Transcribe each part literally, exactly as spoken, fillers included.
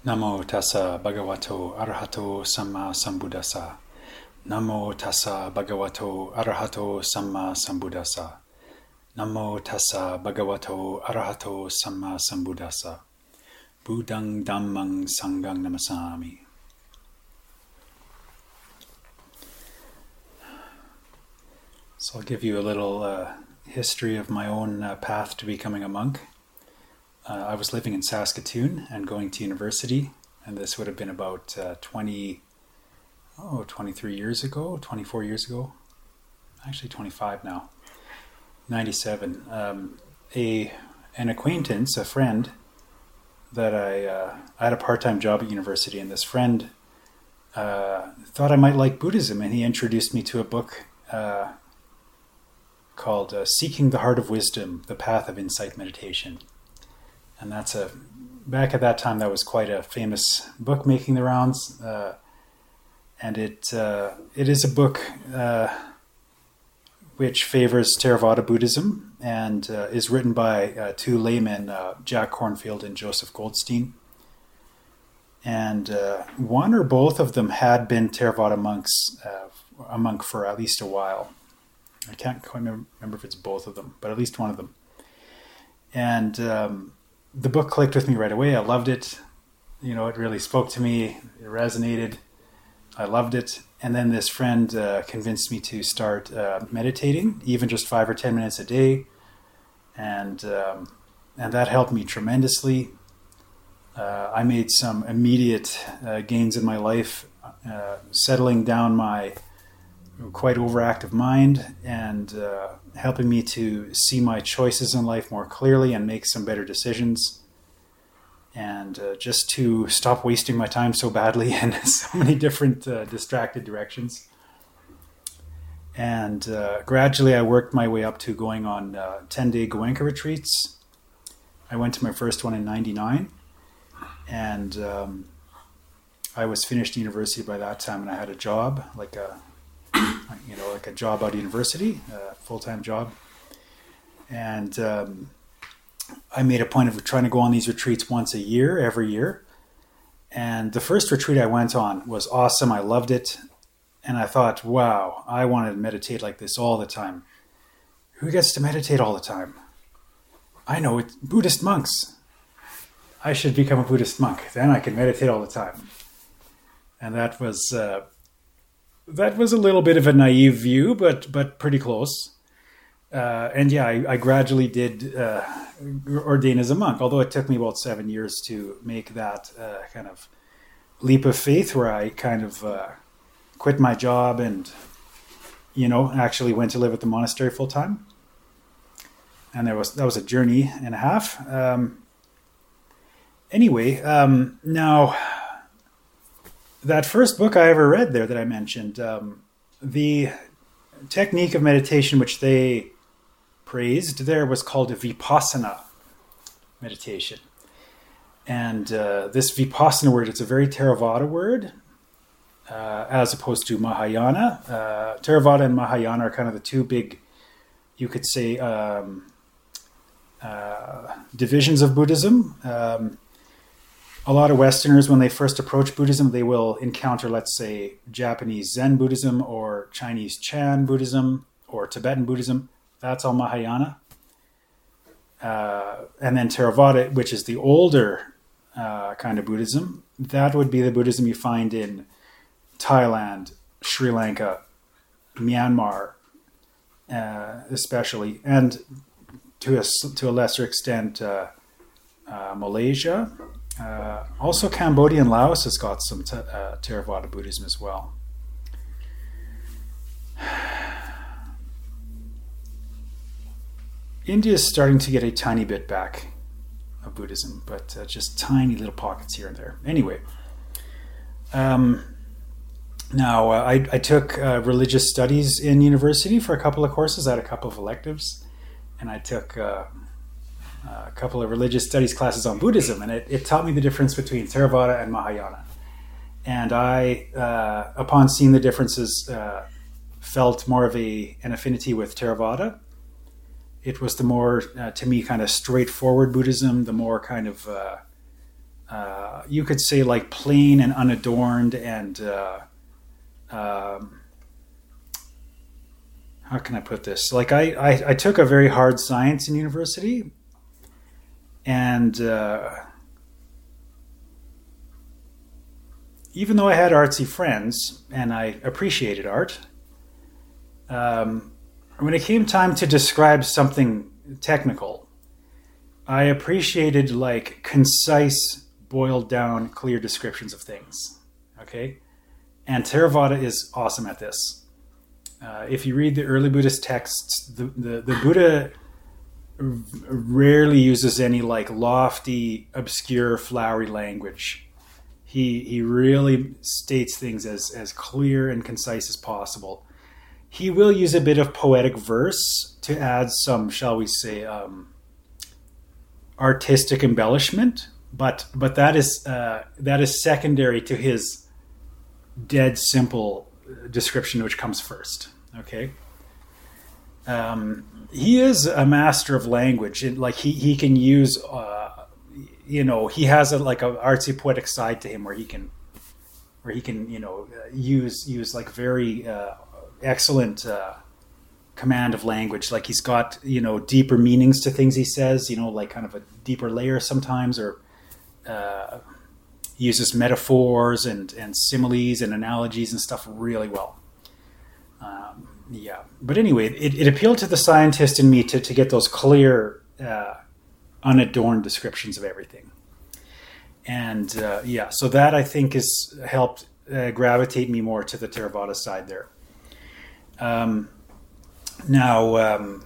Namo tassa bhagavato arahato samma sambuddhassa. Namo tassa bhagavato arahato samma sambuddhassa. Namo tassa bhagavato arahato samma sambuddhassa. Buddhang dhammang sanghang namasami. So I'll give you a little uh, history of my own uh, path to becoming a monk. Uh, I was living in Saskatoon and going to university, and this would have been about uh, twenty, oh, twenty-three years ago, twenty-four years ago, actually twenty-five now, ninety-seven. Um, a an acquaintance, a friend that I uh, I had a part-time job at university, and this friend uh, thought I might like Buddhism, and he introduced me to a book uh, called uh, "Seeking the Heart of Wisdom: The Path of Insight Meditation." And that's a, back at that time, that was quite a famous book making the rounds. Uh, and it uh, it is a book uh, which favors Theravada Buddhism and uh, is written by uh, two laymen, uh, Jack Kornfield and Joseph Goldstein. And uh, one or both of them had been Theravada monks, uh, a monk for at least a while. I can't quite remember if it's both of them, but at least one of them. And um, the book clicked with me right away. I loved it. You know, it really spoke to me. It resonated. I loved it. And then this friend uh, convinced me to start uh, meditating, even just five or ten minutes a day. And um, and that helped me tremendously. Uh, I made some immediate uh, gains in my life, uh, settling down my quite overactive mind and uh, helping me to see my choices in life more clearly and make some better decisions, and uh, just to stop wasting my time so badly in so many different uh, distracted directions. And uh, gradually I worked my way up to going on uh, ten-day Goenka retreats. I went to my first one in ninety-nine, and um, I was finished university by that time, and I had a job, like a you know, like a job out of university, a full-time job. And um, I made a point of trying to go on these retreats once a year, every year. And the first retreat I went on was awesome. I loved it. And I thought, wow, I want to meditate like this all the time. Who gets to meditate all the time? I know it, Buddhist monks. I should become a Buddhist monk. Then I can meditate all the time. And that was... Uh, That was a little bit of a naive view, but but pretty close. Uh, and yeah, I, I gradually did uh, ordain as a monk, although it took me about seven years to make that uh, kind of leap of faith where I kind of uh, quit my job and, you know, actually went to live at the monastery full time. And there was that was a journey and a half. Um, anyway, um, now... That first book I ever read there that I mentioned, um, the technique of meditation which they praised there was called a Vipassana meditation. And uh, this Vipassana word, it's a very Theravada word, uh, as opposed to Mahayana. Uh, Theravada and Mahayana are kind of the two big, you could say, um, uh, divisions of Buddhism. Um, A lot of Westerners, when they first approach Buddhism, they will encounter, let's say, Japanese Zen Buddhism or Chinese Chan Buddhism or Tibetan Buddhism. That's all Mahayana. Uh, and then Theravada, which is the older uh, kind of Buddhism, that would be the Buddhism you find in Thailand, Sri Lanka, Myanmar, uh, especially, and to a, to a lesser extent, uh, uh, Malaysia. Uh, also, Cambodia and Laos has got some te- uh, Theravada Buddhism as well. India is starting to get a tiny bit back of Buddhism, but uh, just tiny little pockets here and there. Anyway, um, now uh, I, I took uh, religious studies in university for a couple of courses. I had a couple of electives, and I took... Uh, a couple of religious studies classes on Buddhism, and it, it taught me the difference between Theravada and Mahayana. And I, uh, upon seeing the differences, uh, felt more of a an affinity with Theravada. It was the more, uh, to me, kind of straightforward Buddhism, the more kind of uh, uh, you could say like plain and unadorned and uh, um, how can I put this? Like I, I, I took a very hard science in university, and uh, even though I had artsy friends and I appreciated art, um, when it came time to describe something technical, I appreciated like concise, boiled down, clear descriptions of things. Okay? And Theravada is awesome at this. Uh, if you read the early Buddhist texts, the, the, the Buddha r- rarely uses any like lofty, obscure, flowery language. He he really states things as, as clear and concise as possible. He will use a bit of poetic verse to add some, shall we say, um, artistic embellishment, but but that is uh, that is secondary to his dead simple description, which comes first. Okay, um, he is a master of language, and like he he can use, uh, you know, he has a like a artsy poetic side to him where he can where he can you know use use like very uh, excellent uh, command of language. Like he's got you know deeper meanings to things he says, you know, like kind of a deeper layer sometimes, or uh, uses metaphors and and similes and analogies and stuff really well. Um, yeah, but anyway, it, it appealed to the scientist in me to, to get those clear, uh, unadorned descriptions of everything. And uh, yeah, so that I think has helped uh, gravitate me more to the Theravada side there. Um, now, um,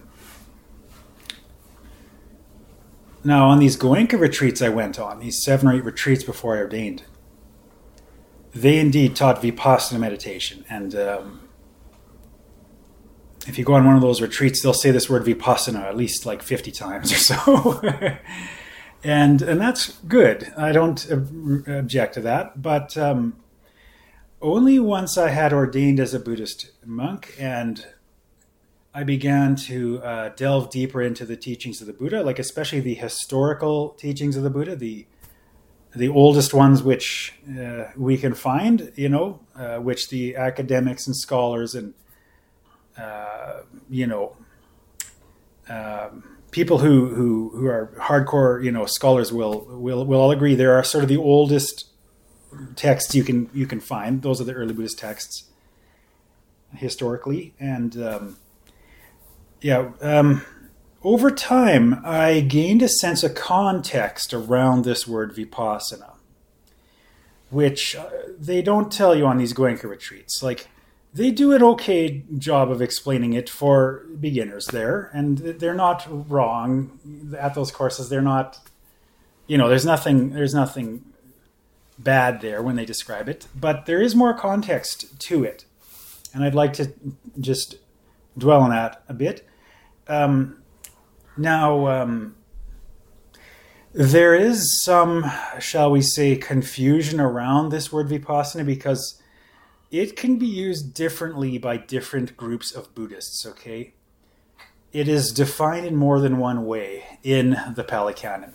now on these Goenka retreats I went on, these seven or eight retreats before I ordained, they indeed taught Vipassana meditation. And um, if you go on one of those retreats, they'll say this word Vipassana at least like fifty times or so. and and that's good. I don't ob- object to that. But um, only once I had ordained as a Buddhist monk and I began to uh, delve deeper into the teachings of the Buddha, like especially the historical teachings of the Buddha, the the oldest ones which uh, we can find, you know, uh, which the academics and scholars and Uh, you know, um, people who, who who are hardcore, you know, scholars will will will all agree there are sort of the oldest texts you can you can find. Those are the early Buddhist texts historically, and um, yeah, um, over time I gained a sense of context around this word Vipassana, which uh, they don't tell you on these Goenka retreats, like. They do an okay job of explaining it for beginners there, and they're not wrong at those courses. They're not, you know, there's nothing, there's nothing bad there when they describe it, but there is more context to it, and I'd like to just dwell on that a bit. Um, now, um, there is some, shall we say, confusion around this word Vipassana because it can be used differently by different groups of Buddhists, okay? It is defined in more than one way in the Pali Canon.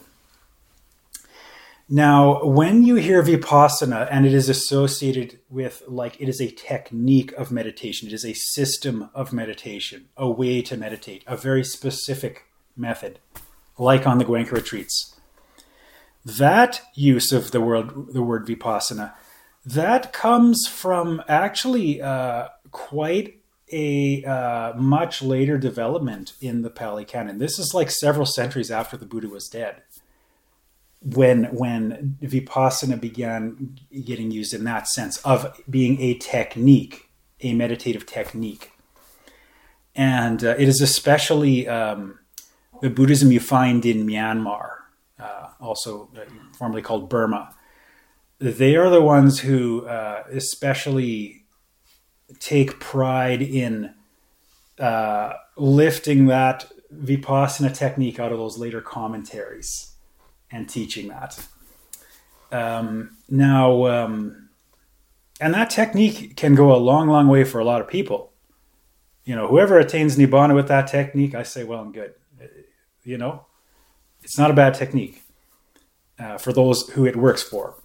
Now, when you hear Vipassana and it is associated with, like, it is a technique of meditation, it is a system of meditation, a way to meditate, a very specific method, like on the Goenka retreats. That use of the word, the word Vipassana, that comes from actually uh, quite a uh, much later development in the Pali Canon. This is like several centuries after the Buddha was dead, when when Vipassana began getting used in that sense of being a technique, a meditative technique. And uh, it is especially um, the Buddhism you find in Myanmar, uh, also uh, formerly called Burma. They are the ones who uh, especially take pride in uh, lifting that Vipassana technique out of those later commentaries and teaching that. Um, now, um, and that technique can go a long, long way for a lot of people. You know, whoever attains Nibbana with that technique, I say, well and good. You know, it's not a bad technique. uh, for those who it works for.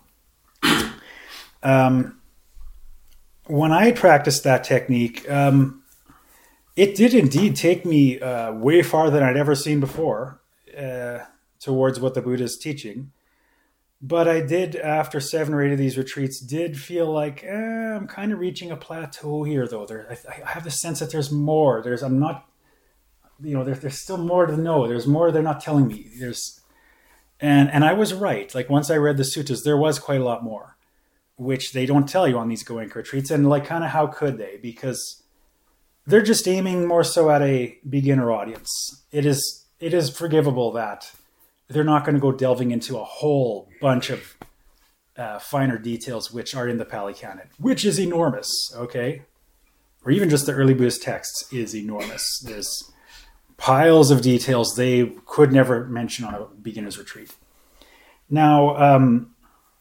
Um, when I practiced that technique, um, it did indeed take me uh, way farther than I'd ever seen before uh, towards what the Buddha is teaching. But I did, after seven or eight of these retreats, did feel like eh, I'm kind of reaching a plateau here, though. There, I, I have the sense that there's more. There's, I'm not, you know, there, there's still more to know. There's more they're not telling me. There's, and and I was right. Like once I read the suttas, there was quite a lot more, which they don't tell you on these Goenka retreats. And like, kind of, how could they? Because they're just aiming more so at a beginner audience. It is, it is forgivable that they're not going to go delving into a whole bunch of uh, finer details which are in the Pali Canon, which is enormous, okay? Or even just the early Buddhist texts is enormous. There's piles of details they could never mention on a beginner's retreat. Now, um,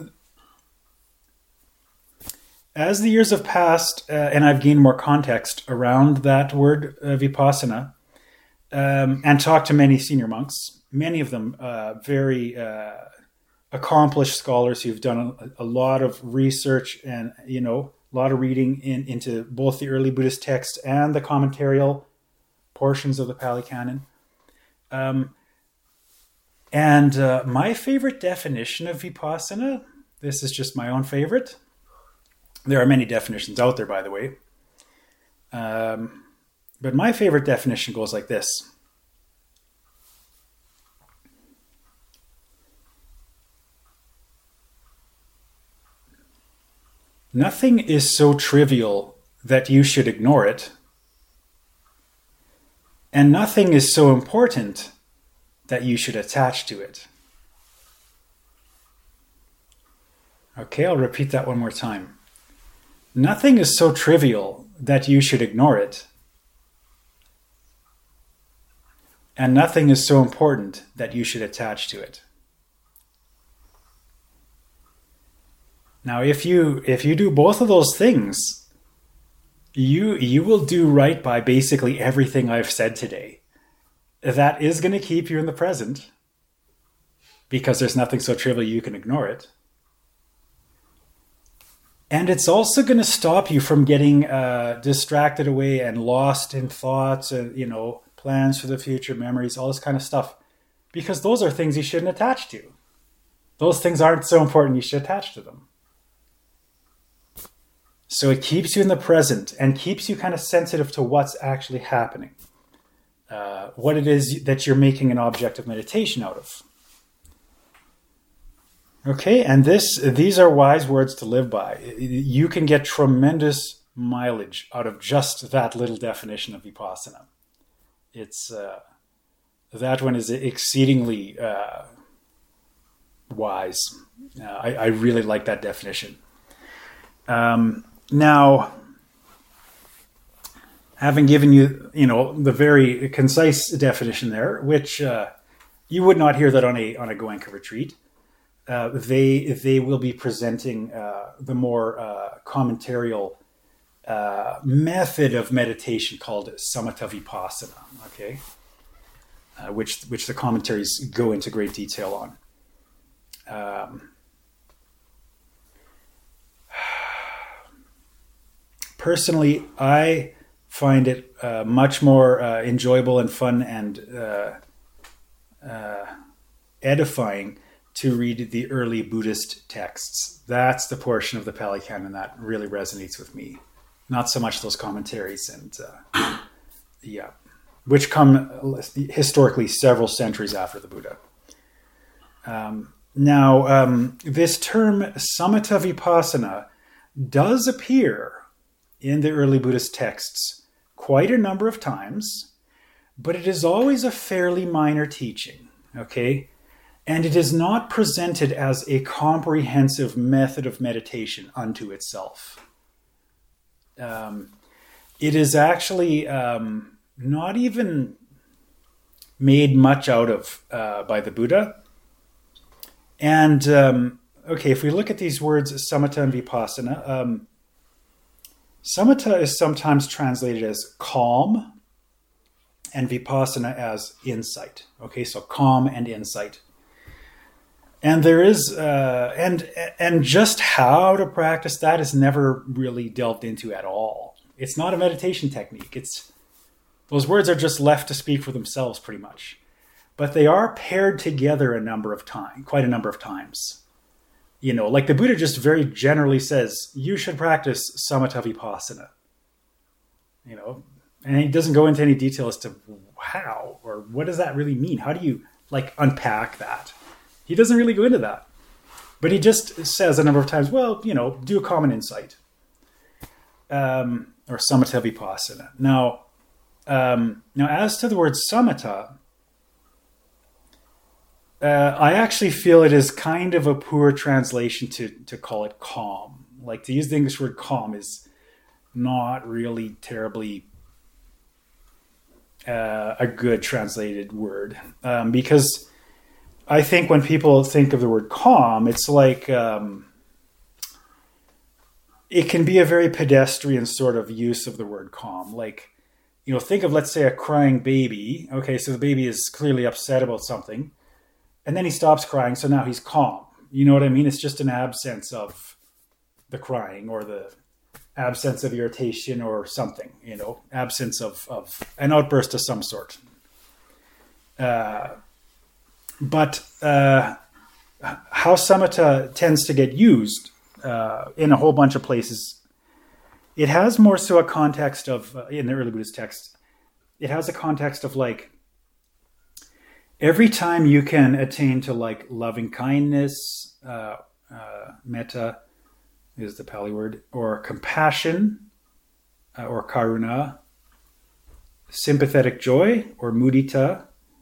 as the years have passed uh, and I've gained more context around that word uh, vipassana um, and talked to many senior monks, many of them uh, very uh, accomplished scholars who've done a, a lot of research and, you know, a lot of reading in, into both the early Buddhist texts and the commentarial portions of the Pali Canon. Um, and uh, my favorite definition of vipassana, this is just my own favorite. There are many definitions out there, by the way. Um, but my favorite definition goes like this. Nothing is so trivial that you should ignore it, and nothing is so important that you should attach to it. Okay, I'll repeat that one more time. Nothing is so trivial that you should ignore it, and nothing is so important that you should attach to it. Now, if you if you do both of those things, you you will do right by basically everything I've said today. That is going to keep you in the present, because there's nothing so trivial you can ignore it. And it's also going to stop you from getting uh, distracted away and lost in thoughts and, you know, plans for the future, memories, all this kind of stuff, because those are things you shouldn't attach to. Those things aren't so important you should attach to them. So it keeps you in the present and keeps you kind of sensitive to what's actually happening. Uh, what it is that you're making an object of meditation out of. Okay, and this these are wise words to live by. You can get tremendous mileage out of just that little definition of vipassana. It's uh, that one is exceedingly uh, wise. Uh, I, I really like that definition. Um, now, having given you, you know, the very concise definition there, which uh, you would not hear that on a on a Goenka retreat. Uh, they they will be presenting uh, the more uh, commentarial uh, method of meditation called samatha vipassana. Okay, uh, which which the commentaries go into great detail on. Um, personally, I find it uh, much more uh, enjoyable and fun and uh, uh, edifying to read the early Buddhist texts. That's the portion of the Pali Canon that really resonates with me. Not so much those commentaries and uh, yeah, which come historically several centuries after the Buddha. Um, now, um, this term samatha vipassana does appear in the early Buddhist texts quite a number of times, but it is always a fairly minor teaching, okay? And it is not presented as a comprehensive method of meditation unto itself. Um, it is actually um, not even made much out of uh, by the Buddha. And, um, okay, if we look at these words, samatha and vipassana, um, samatha is sometimes translated as calm and vipassana as insight. Okay, so calm and insight. And there is, uh, and and just how to practice that is never really delved into at all. It's not a meditation technique. It's those words are just left to speak for themselves, pretty much. But they are paired together a number of times, quite a number of times. You know, like the Buddha just very generally says, you should practice samatha vipassana. You know, and he doesn't go into any detail as to how or what does that really mean. How do you like unpack that? He doesn't really go into that, but he just says a number of times, well, you know, do a common insight, um, or samatha vipassana. Now, um, now as to the word samatha, uh, I actually feel it is kind of a poor translation to, to call it calm. Like to use the English word calm is not really terribly uh, a good translated word, um, because I think when people think of the word calm, it's like um, it can be a very pedestrian sort of use of the word calm. Like, you know, think of, let's say, a crying baby. Okay, so the baby is clearly upset about something, and then he stops crying, so now he's calm. You know what I mean? It's just an absence of the crying or the absence of irritation or something, you know, absence of, of an outburst of some sort. Uh But uh, how samatha tends to get used uh, in a whole bunch of places, it has more so a context of, uh, in the early Buddhist text, it has a context of like, every time you can attain to like loving kindness, uh, uh, metta is the Pali word, or compassion, uh, or karuna, sympathetic joy, or mudita,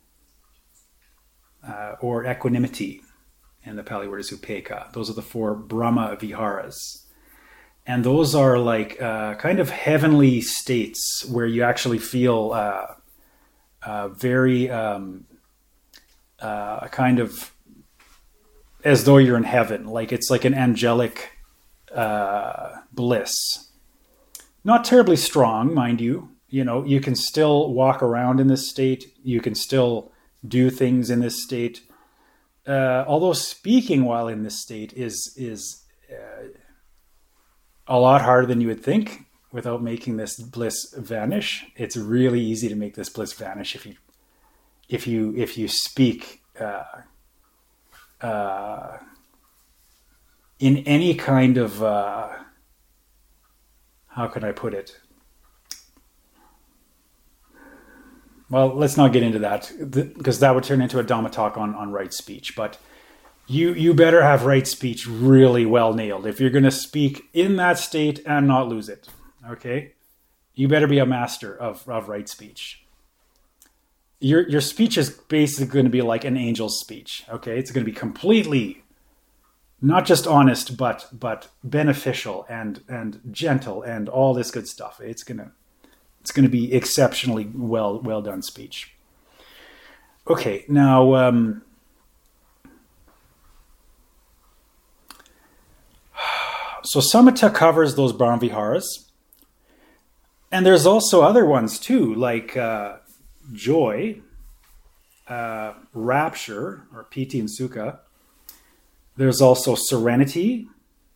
Uh, or equanimity, and the Pali word is upekkha. Those are the four Brahma viharas. And those are like uh, kind of heavenly states where you actually feel uh, uh, very um, uh, kind of as though you're in heaven. Like it's like an angelic uh, bliss. Not terribly strong, mind you. You know, you can still walk around in this state. You can still do things in this state. Uh, although speaking while in this state is is uh, a lot harder than you would think without making this bliss vanish. It's really easy to make this bliss vanish if you if you if you speak uh, uh, in any kind of uh, how can I put it? Well, let's not get into that because that would turn into a Dhamma talk on, on right speech. But you you better have right speech really well nailed if you're going to speak in that state and not lose it. Okay, you better be a master of, of right speech. Your your speech is basically going to be like an angel's speech. Okay, it's going to be completely not just honest, but but beneficial and and gentle and all this good stuff. It's gonna. It's going to be exceptionally well well done speech. Okay, now um, so samatha covers those brahmaviharas, and there's also other ones too, like uh, joy, uh, rapture, or piti and sukha. There's also serenity,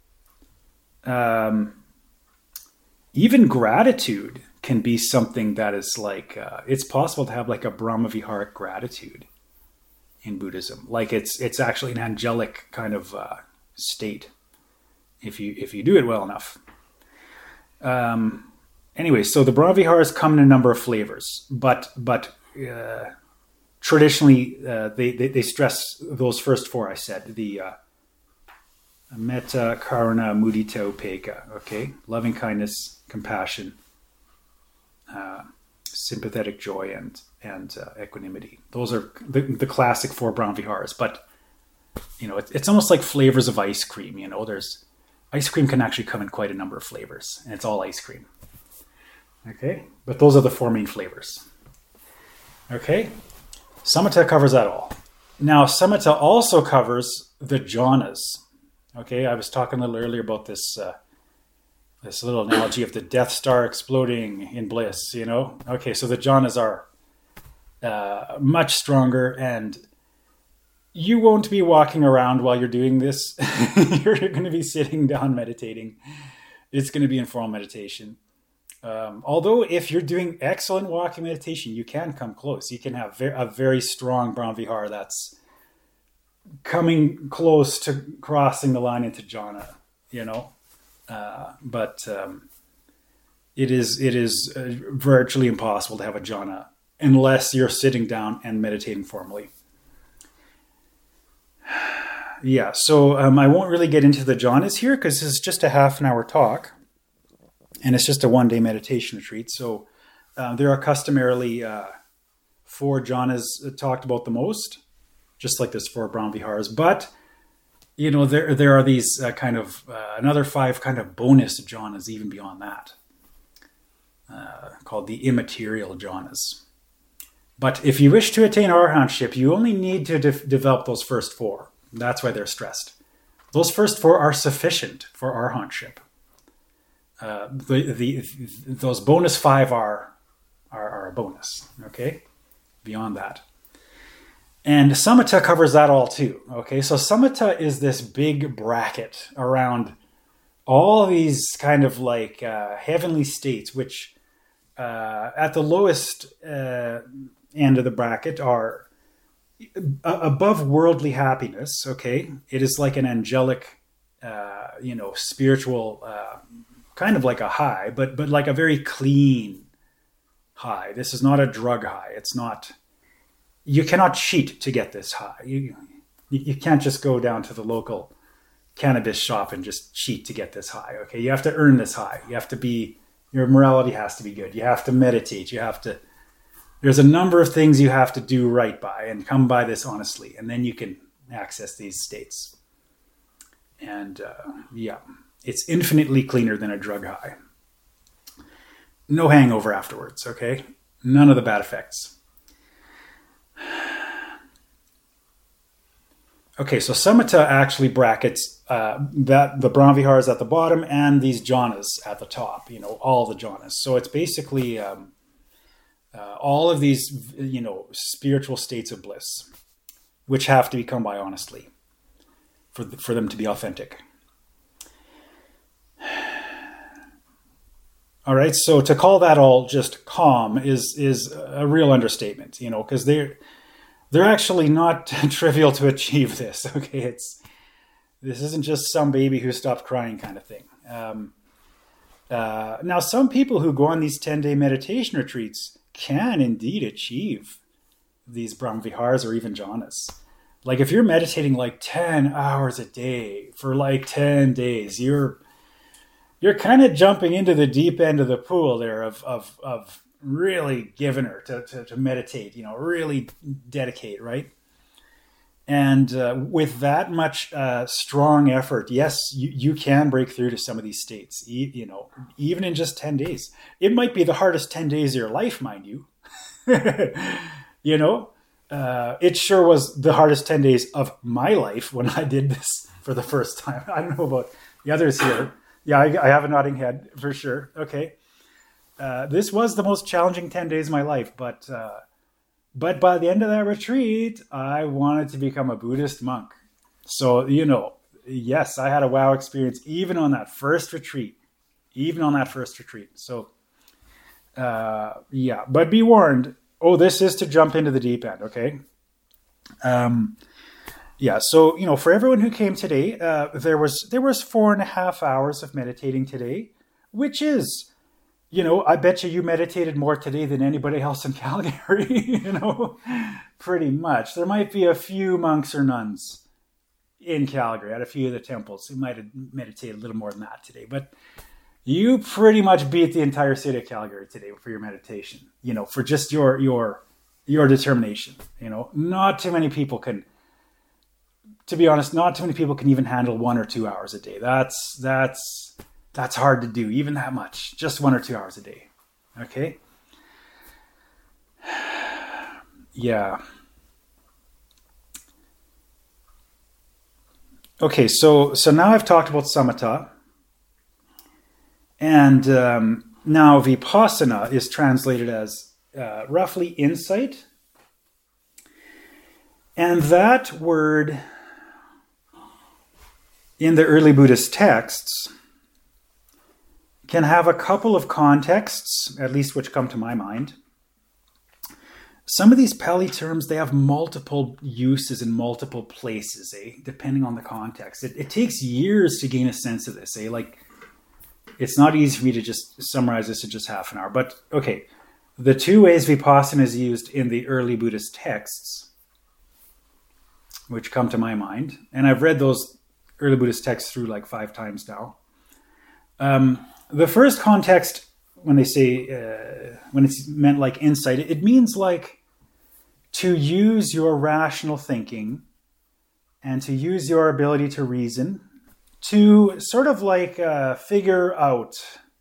um, even gratitude. Can be something that is like, uh, it's possible to have like a Brahmaviharic gratitude in Buddhism. Like it's it's actually an angelic kind of uh, state if you if you do it well enough. Um, anyway, so the Brahmaviharas come in a number of flavors, but but uh, traditionally uh, they, they they stress those first four I said, the uh, metta, karuna, mudita, upekkha. Okay, loving kindness, compassion, Uh, sympathetic joy, and and uh, equanimity. Those are the, the classic four Brahmaviharas. But you know, it, it's almost like flavors of ice cream. You know, there's ice cream can actually come in quite a number of flavors, and it's all ice cream. Okay, but those are the four main flavors. Okay, samatha covers that all. Now, samatha also covers the jhanas. Okay, I was talking a little earlier about this. Uh, This little analogy of the Death Star exploding in bliss, you know? Okay, so the jhanas are uh, much stronger, and you won't be walking around while you're doing this. You're going to be sitting down meditating. It's going to be informal meditation. Um, although if you're doing excellent walking meditation, you can come close. You can have ver- a very strong Brahmavihara that's coming close to crossing the line into jhana, you know. Uh, but um, it is it is uh, virtually impossible to have a jhana unless you're sitting down and meditating formally. Yeah, so um, I won't really get into the jhanas here because this is just a half an hour talk. And it's just a one-day meditation retreat. So uh, there are customarily uh, four jhanas talked about the most, just like there's four Brahmaviharas. But, you know, there there are these uh, kind of, uh, another five kind of bonus jhanas even beyond that, uh, called the immaterial jhanas. But if you wish to attain arhatantship, you only need to de- develop those first four. That's why they're stressed. Those first four are sufficient for arhatantship. Uh, the, the those bonus five are, are are a bonus, okay? Beyond that. And samatha covers that all too, okay? So samatha is this big bracket around all these kind of like uh, heavenly states, which uh, at the lowest uh, end of the bracket are above worldly happiness, okay? It is like an angelic, uh, you know, spiritual uh kind of like a high, but but like a very clean high. This is not a drug high. It's not, you cannot cheat to get this high. You, you can't just go down to the local cannabis shop and just cheat to get this high. Okay, you have to earn this high. You have to be, your morality has to be good. You have to meditate. You have to, there's a number of things you have to do right by and come by this honestly. And then you can access these states. And uh, yeah. It's infinitely cleaner than a drug high. No hangover afterwards, okay? None of the bad effects. Okay, so samatha actually brackets uh, that the Brahmaviharas at the bottom and these jhanas at the top, you know, all the jhanas. So it's basically um, uh, all of these, you know, spiritual states of bliss, which have to be come by honestly for, for them to be authentic. All right, so to call that all just calm is is a real understatement, you know, because they're they're actually not trivial to achieve this. Okay, it's this isn't just some baby who stopped crying kind of thing. Um, uh, now, some people who go on these ten-day meditation retreats can indeed achieve these Brahmaviharas or even jhanas. Like if you're meditating like ten hours a day for like ten days, you're You're kind of jumping into the deep end of the pool there of of, of really giving her to, to, to meditate, you know, really dedicate, right? And uh, with that much uh, strong effort, yes, you, you can break through to some of these states, e- you know, even in just ten days. It might be the hardest ten days of your life, mind you. You know, uh, it sure was the hardest ten days of my life when I did this for the first time. I don't know about the others here. Yeah, I, I have a nodding head for sure. Okay. Uh, this was the most challenging ten days of my life, but uh, but by the end of that retreat, I wanted to become a Buddhist monk. So, you know, yes, I had a wow experience even on that first retreat, even on that first retreat. So, uh, yeah, but be warned. Oh, this is to jump into the deep end, okay? Um, Yeah, so, you know, for everyone who came today, uh, there was there was four and a half hours of meditating today, which is, you know, I bet you you meditated more today than anybody else in Calgary, you know, pretty much. There might be a few monks or nuns in Calgary at a few of the temples who might have meditated a little more than that today, but you pretty much beat the entire city of Calgary today for your meditation, you know, for just your your your determination, you know. Not too many people can, to be honest, not too many people can even handle one or two hours a day. That's that's that's hard to do, even that much. Just one or two hours a day. Okay? Yeah. Okay, so so now I've talked about samatha. And um, now vipassana is translated as uh, roughly insight. And that word in the early Buddhist texts can have a couple of contexts, at least which come to my mind. Some of these Pali terms, they have multiple uses in multiple places, eh? Depending on the context. It, it takes years to gain a sense of this, eh? Like, it's not easy for me to just summarize this in just half an hour. But, okay, the two ways Vipassana is used in the early Buddhist texts, which come to my mind, and I've read those early Buddhist texts through like five times now. Um, the first context, when they say, uh, when it's meant like insight, it, it means like to use your rational thinking and to use your ability to reason to sort of like uh, figure out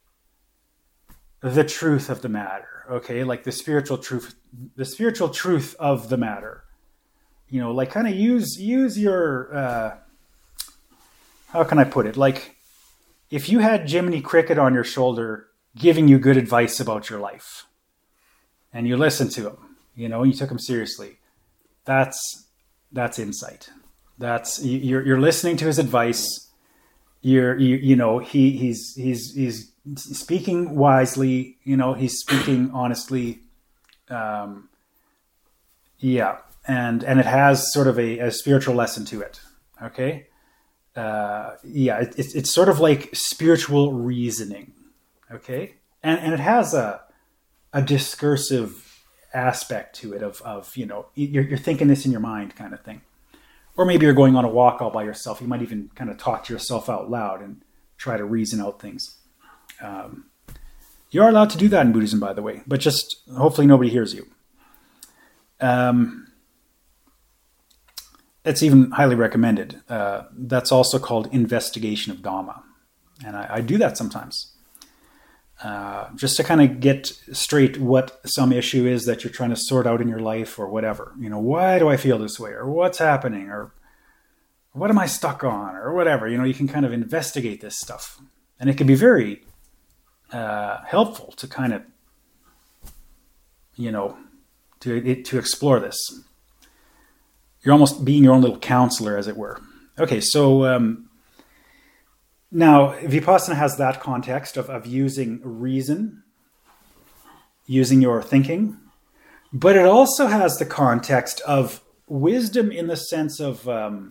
the truth of the matter, okay? Like the spiritual truth, the spiritual truth of the matter. You know, like kind of use, use your, uh, how can I put it? Like if you had Jiminy Cricket on your shoulder giving you good advice about your life and you listened to him, you know, you took him seriously. That's, that's insight. That's, you're, you're listening to his advice. You're, you, you know, he, he's, he's, he's speaking wisely, you know, he's speaking honestly. Um, yeah. And, and it has sort of a, a spiritual lesson to it. Okay. Uh, yeah. It, it's, it's sort of like spiritual reasoning. Okay. And, and it has a, a discursive aspect to it of, of, you know, you're, you're thinking this in your mind kind of thing. Or maybe you're going on a walk all by yourself. You might even kind of talk to yourself out loud and try to reason out things. Um, you are allowed to do that in Buddhism, by the way, but just hopefully nobody hears you. Um, it's even highly recommended. Uh, that's also called investigation of Dhamma. And I, I do that sometimes. Uh, just to kind of get straight what some issue is that you're trying to sort out in your life or whatever. You know, why do I feel this way? Or what's happening? Or what am I stuck on? Or whatever. You know, you can kind of investigate this stuff. And it can be very uh, helpful to kind of, you know, to, to explore this. You're almost being your own little counselor, as it were. Okay, so... Um, Now, Vipassana has that context of, of using reason, using your thinking, but it also has the context of wisdom in the sense of um,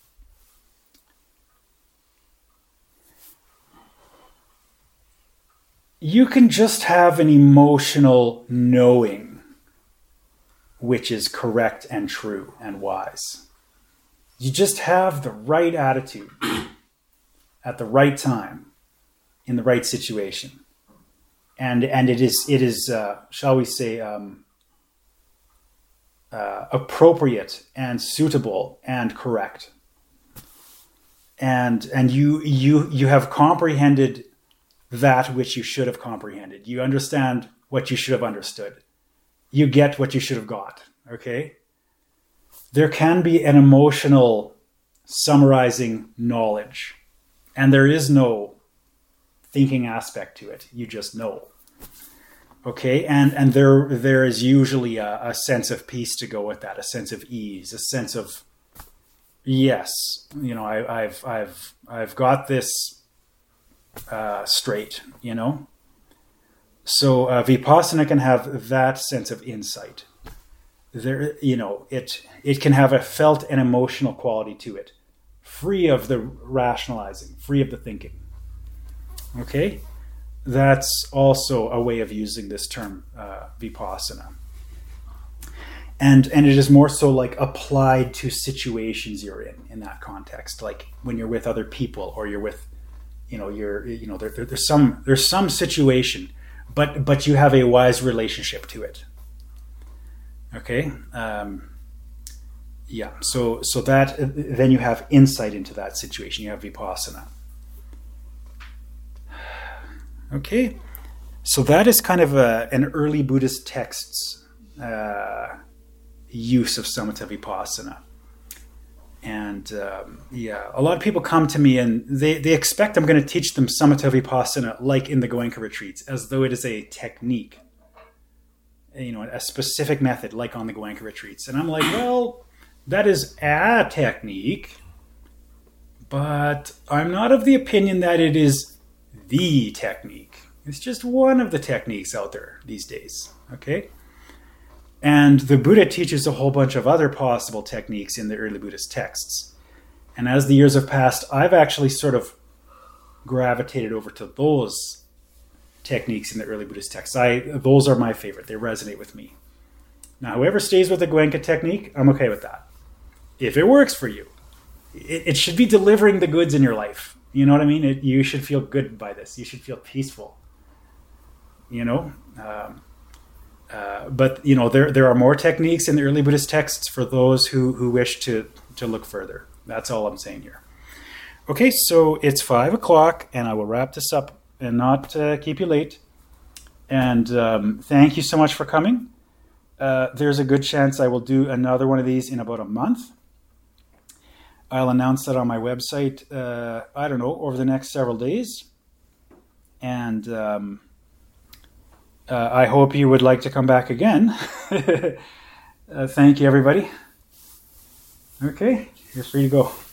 you can just have an emotional knowing which is correct and true and wise. You just have the right attitude at the right time, in the right situation, and and it is it is uh, shall we say um, uh, appropriate and suitable and correct, and and you you you have comprehended that which you should have comprehended. You understand what you should have understood. You get what you should have got. Okay. There can be an emotional summarizing knowledge. And there is no thinking aspect to it. You just know. Okay? And and there there is usually a, a sense of peace to go with that, a sense of ease, a sense of, yes, you know, I, I've I've I've got this uh, straight, you know? So uh, Vipassana can have that sense of insight. There, you know, it it can have a felt and emotional quality to it. Free of the rationalizing, free of the thinking. Okay? That's also a way of using this term, uh, Vipassana. And and it is more so like applied to situations you're in, in that context. Like when you're with other people or you're with, you know, you're, you know, there, there, there's some, there's some situation, but, but you have a wise relationship to it. Okay? Um, Yeah, so so that then you have insight into that situation. You have Vipassana. Okay, so that is kind of a, an early Buddhist text's uh, use of Samatha Vipassana. And um, yeah, a lot of people come to me and they, they expect I'm going to teach them Samatha Vipassana like in the Goenka retreats, as though it is a technique, you know, a specific method like on the Goenka retreats. And I'm like, well... that is a technique, but I'm not of the opinion that it is the technique. It's just one of the techniques out there these days, okay? And the Buddha teaches a whole bunch of other possible techniques in the early Buddhist texts. And as the years have passed, I've actually sort of gravitated over to those techniques in the early Buddhist texts. I, those are my favorite. They resonate with me. Now, whoever stays with the Goenka technique, I'm okay with that. If it works for you, it, it should be delivering the goods in your life. You know what I mean? It, you should feel good by this. You should feel peaceful. You know? Um, uh, but, you know, there there are more techniques in the early Buddhist texts for those who, who wish to, to look further. That's all I'm saying here. Okay, so it's five o'clock, and I will wrap this up and not uh, keep you late. And um, thank you so much for coming. Uh, there's a good chance I will do another one of these in about a month. I'll announce that on my website, uh, I don't know, over the next several days. And um, uh, I hope you would like to come back again. uh, thank you, everybody. Okay, you're free to go.